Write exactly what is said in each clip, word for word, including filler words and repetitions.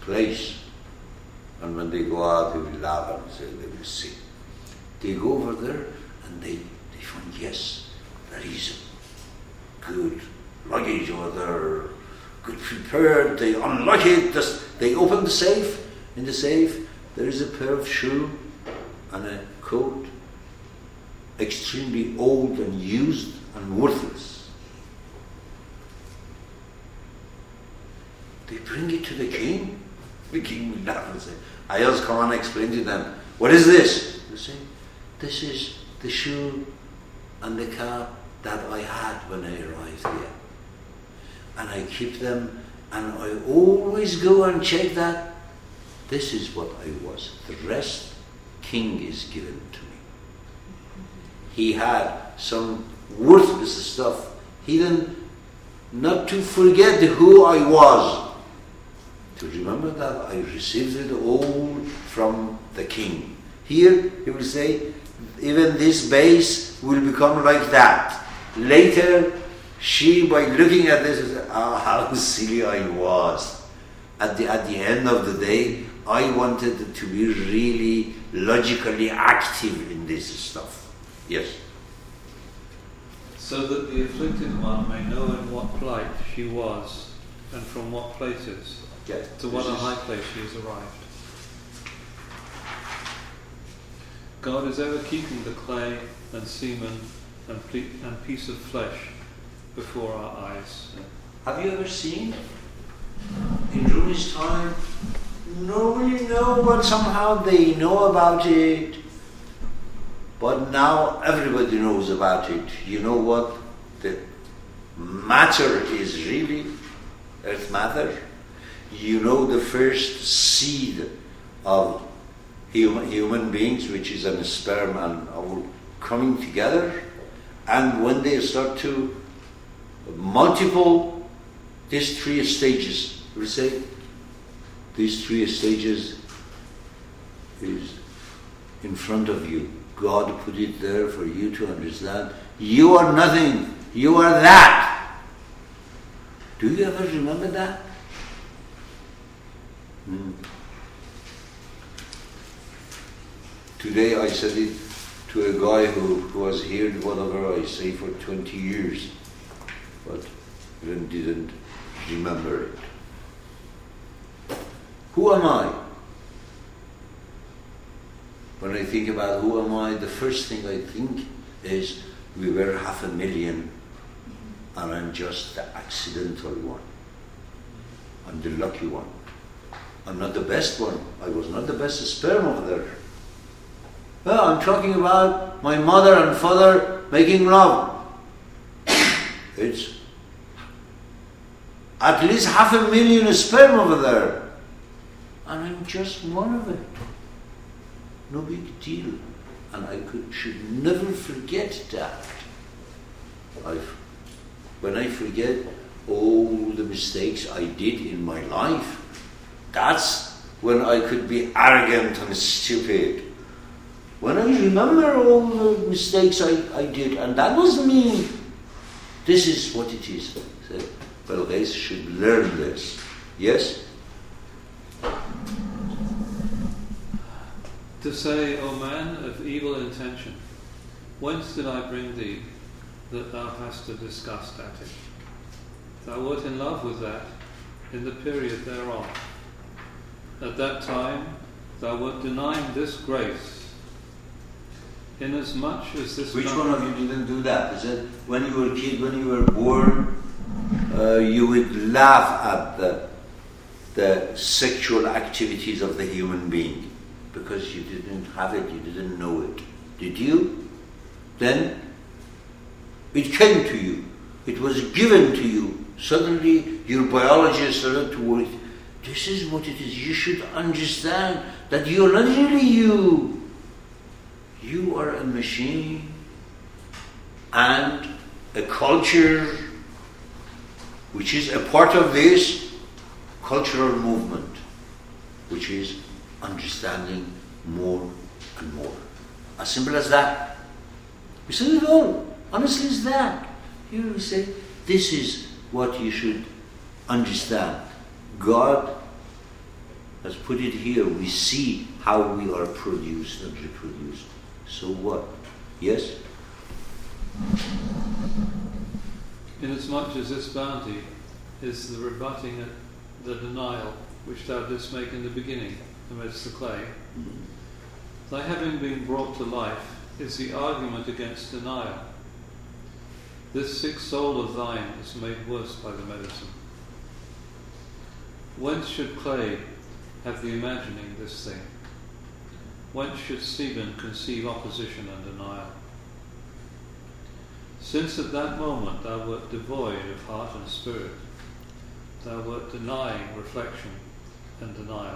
place. And when they go out, they will laugh and say they will sing. They go over there and they, they find, yes, there is good luggage over there, good prepared. They unlock it, just, they open the safe. In the safe, there is a pair of shoes and a coat, extremely old and used and worthless. They bring it to the king. The king will laugh and say, I just come and explain to them, what is this? They say, this is the shoe and the cap that I had when I arrived here. And I keep them, and I always go and check that this is what I was. The rest, king is given to me. He had some worthless stuff hidden, not to forget who I was. To remember that I received it all from the king. Here he will say, even this base will become like that. Later, she, by looking at this, says, oh, how silly I was. At the, at the end of the day, I wanted to be really logically active in this stuff. Yes? So that the afflicted one may know in what plight she was, and from what places, Yeah, to what a high place she has arrived. God is ever keeping the clay and semen and, ple- and piece of flesh before our eyes. Have you ever seen, in Rumi's time, nobody know, but somehow they know about it. But now everybody knows about it. You know what? The matter is really earth matter. You know the first seed of human, human beings, which is a sperm and ovule, coming together. And when they start to multiple, these three stages, we say, these three stages is in front of you. God put it there for you to understand. You are nothing. You are that. Do you ever remember that? Hmm. Today I said it to a guy who, who was here, whatever I say, for twenty years, but even didn't remember it. Who am I? When I think about who am I, the first thing I think is we were half a million and I'm just the accidental one. I'm the lucky one. I'm not the best one. I was not the best sperm over there. Well, I'm talking about my mother and father making love. It's at least half a million sperm over there. And I'm just one of it. No big deal. And I could, should never forget that. I've, when I forget all the mistakes I did in my life, that's when I could be arrogant and stupid. When I remember all the mistakes I, I did, and that was me, this is what it is. So, well, they should learn this. Yes? To say, O man of evil intention, whence did I bring thee, that thou hast a disgust at it? Thou wert in love with that, in the period thereof. At that time thou wert denying this grace, inasmuch as this... Which one of you didn't do that? Is it when you were a kid, when you were born, uh, you would laugh at the, the sexual activities of the human being? Because you didn't have it, you didn't know it. Did you? Then it came to you. It was given to you. Suddenly your biology started to work. This is what it is. You should understand that you're not really you. You are a machine and a culture which is a part of this cultural movement, which is understanding more and more. As simple as that. We say it all. Honestly, it's that. Here we say, this is what you should understand. God Let's put it here. We see how we are produced and reproduced. So what? Yes? Inasmuch as this bounty is the rebutting the denial which thou didst make in the beginning amidst the clay, Mm-hmm. thy having been brought to life is the argument against denial. This sick soul of thine is made worse by the medicine. Whence should clay have the imagining this thing? Whence should Stephen conceive opposition and denial? Since at that moment thou wert devoid of heart and spirit, thou wert denying reflection and denial.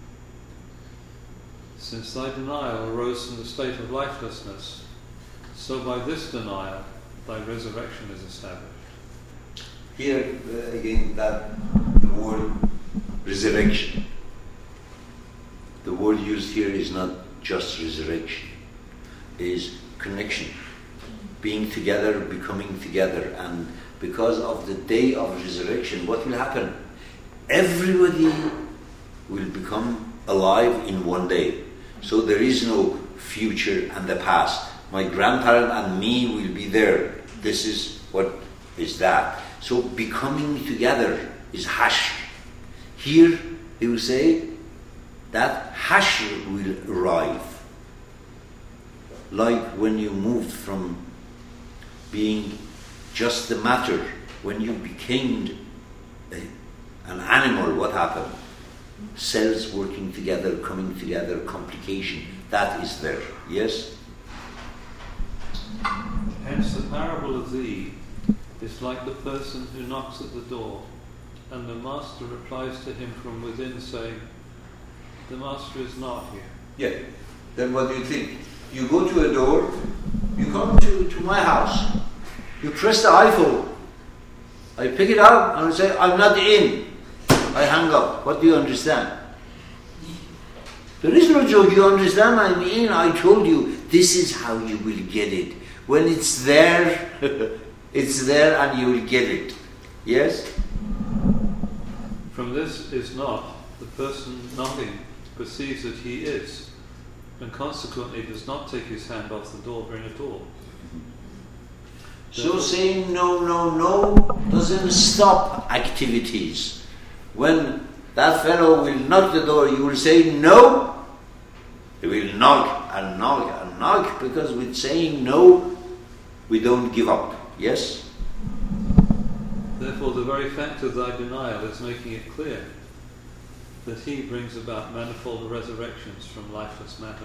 Since thy denial arose from the state of lifelessness, so by this denial thy resurrection is established. Here uh, again, that the word resurrection. The word used here is not just resurrection, is connection, being together, becoming together. And because of the day of resurrection, what will happen? Everybody will become alive in one day. So there is no future and the past. My grandparent and me will be there. This is what is that. So becoming together is hash. Here he will say that hash will arrive. Like when you moved from being just the matter, when you became a, an animal, what happened? Cells working together, coming together, complication, that is there. Yes? Hence the parable of thee is like the person who knocks at the door, and the master replies to him from within, saying, the master is not here. Yeah. Then what do you think? You go to a door, you come to, to my house, you press the iPhone, I pick it up and I say, I'm not in. I hang up. What do you understand? There is no joke. You understand? I'm in. I told you. This is how you will get it. When it's there, it's there and you will get it. Yes? From this is not, the person knocking perceives that he is, and consequently does not take his hand off the door ring at all. So saying no, no, no doesn't stop activities. When that fellow will knock the door, you will say no. He will knock and knock and knock, because with saying no, we don't give up. Yes? Therefore, the very fact of thy denial is making it clear that he brings about manifold resurrections from lifeless matter.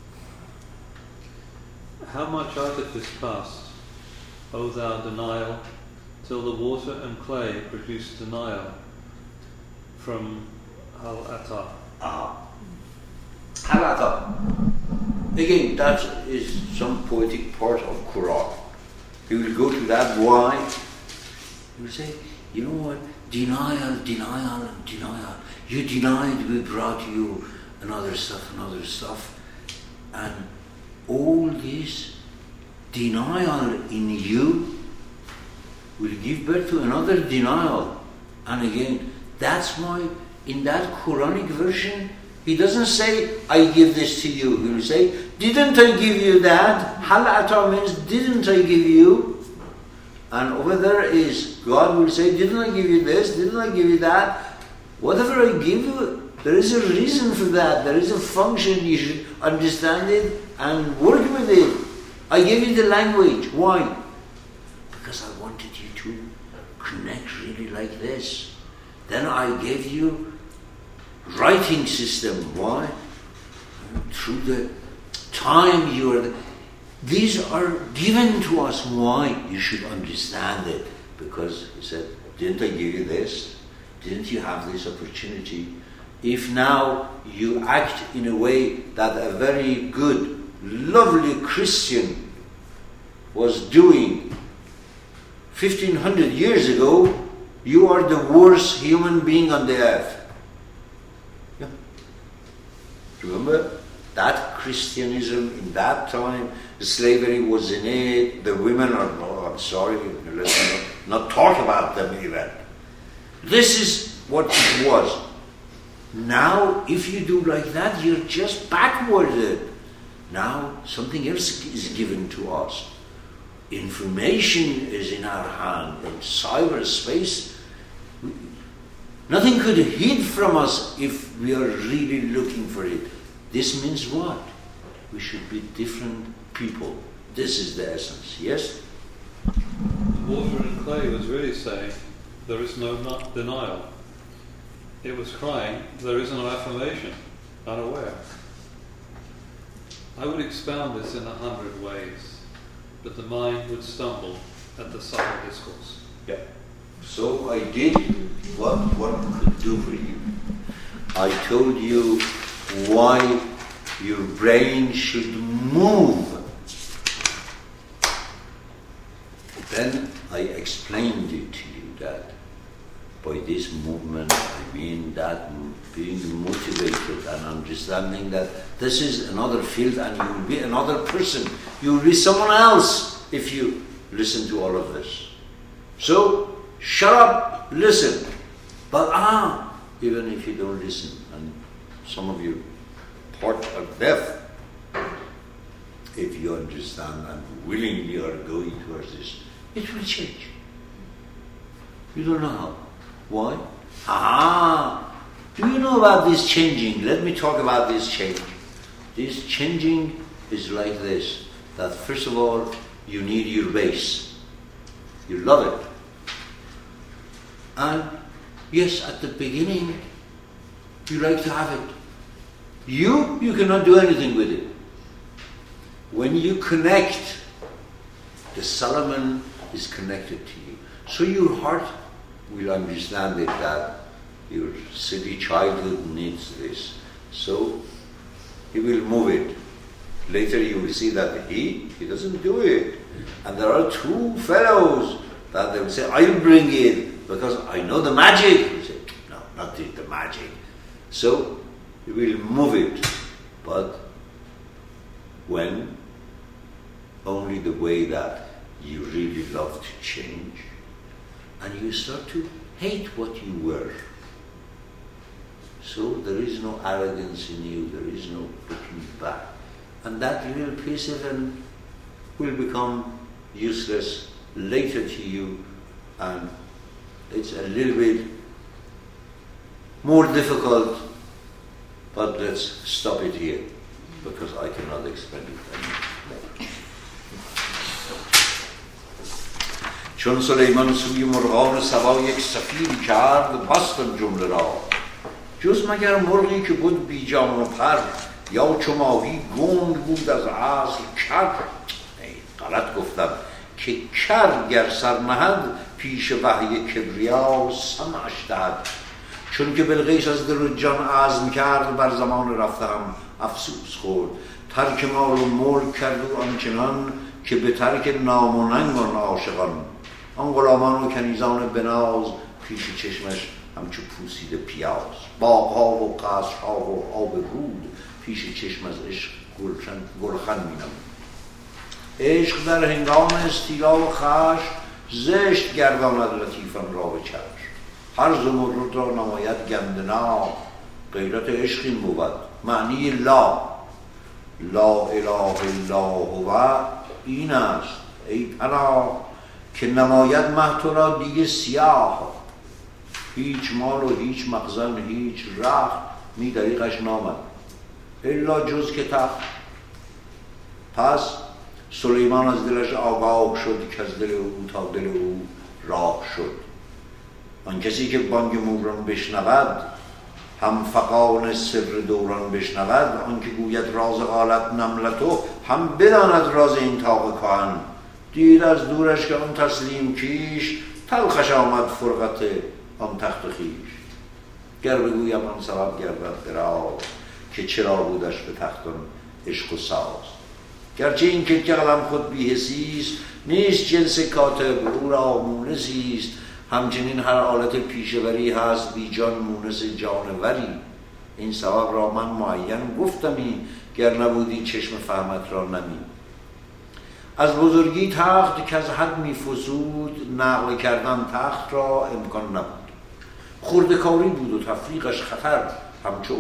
How much artifice passed, O thou denial, till the water and clay produced denial from Hal-Atah. Ah. Hal-Atah. Again, that is some poetic part of Quran. He will go to that. Why? He will say, you know what? Denial, denial, denial. You denied, we brought you another stuff, another stuff. And all this denial in you will give birth to another denial. And again, that's why in that Quranic version, he doesn't say, I give this to you. He will say, didn't I give you that? Hal-Atah means, didn't I give you? And over there is, God will say, didn't I give you this? Didn't I give you that? Whatever I give you, there is a reason for that. There is a function. You should understand it and work with it. I gave you the language. Why? Because I wanted you to connect really like this. Then I gave you writing system. Why? Through the time you are... The, these are given to us. Why? You should understand it. Because he said, didn't I give you this? Didn't you have this opportunity? If now you act in a way that a very good, lovely Christian was doing fifteen hundred years ago, you are the worst human being on the earth. Yeah. Remember? That Christianism in that time, the slavery was in it, the women are, oh, I'm sorry, let's not, not talk about them even. This is what it was. Now, if you do like that, you're just backwarded. Now, something else is given to us. Information is in our hand. In cyberspace, nothing could hide from us if we are really looking for it. This means what? We should be different people. This is the essence, yes? Water and clay was really saying, there is no not denial. It was crying, there is no affirmation, unaware. I would expound this in a hundred ways, but the mind would stumble at the subtle discourse. Yeah. So I did what one could do for you. I told you why your brain should move. Then I explained it to you that by this movement I mean that being motivated and understanding that this is another field and you will be another person. You will be someone else if you listen to all of this. So, shut up, listen. But ah, even if you don't listen, and some of you part are deaf, if you understand and willingly are going towards this, it will change. You don't know how. Why? Ah, do you know about this changing? Let me talk about this change. This changing is like this, that first of all, you need your base. You love it. And yes, at the beginning, you like to have it. You, you cannot do anything with it. When you connect, the Solomon is connected to you. So your heart will understand it, that your silly childhood needs this. So he will move it. Later you will see that he, he doesn't do it. And there are two fellows that they will say, I'll bring it because I know the magic. You say, no, not the, the magic. So he will move it. But when? Only the way that you really love to change and you start to hate what you were. So there is no arrogance in you, there is no looking back. And that little piece of them will become useless later to you, and it's a little bit more difficult, but let's stop it here because I cannot explain it anymore. چون سلیمان سوی مرغان سبا یک سفیر کرد بستن جمله را جز مگر مرغی که بود بی جان و پر یا چو ماهی گنگ بود از اصل کر غلط گفتم که کر گر سر نهد پیش وحی کبریا سمعش دهد چون که بلقیس از دل و جان عزم کرد بر زمان رفته هم افسوس خورد ترک مال و ملک کرد و آنچنان که به ترک نام و ننگ آن عاشقان آن غلامان و کنیزان بناز پیش چشمش همچو پوسیده پیاز باغها و قصرها و آب رود پیش چشم از عشق گلخن مینم عشق در هنگام استیلا و خشم زشت گرداند لطیفان را به چشم هر زمرد را نماید گندنا غیرت عشق این بود معنی لا لا اله الا هو این است ای پناه که نماید مه تو را دیگه سیاه هیچ مال و هیچ مخزن هیچ رخت می دریقش نامد الا جز که تخت پس سلیمان از دلش آگاه شد که از دل او تا دل او راه شد آن کسی که بانگ موران بشنود هم فقان سر دوران بشنود آن که گوید راز غالت نملتو هم بداند راز این تاق کهن دید از دورش که آن تسلیم کیش تلخش آمد فرقت آن تخت خیش گر بگویم آن سبب گردد دراز که چرا بودش به تختان عشق و ساز گرچه این که قلم خود بی‌حسیست نیست جنس کاتب او را مونسیست همچنین هر آلت پیشوری هست بی جان مونس جانوری این سبب را من معین گفتمی گر نبودی چشم فهمت را نمی از بزرگی تخت که از حد می فزود نقل کردن تخت را امکان نبود خردکاری بود و تفریقش خطر am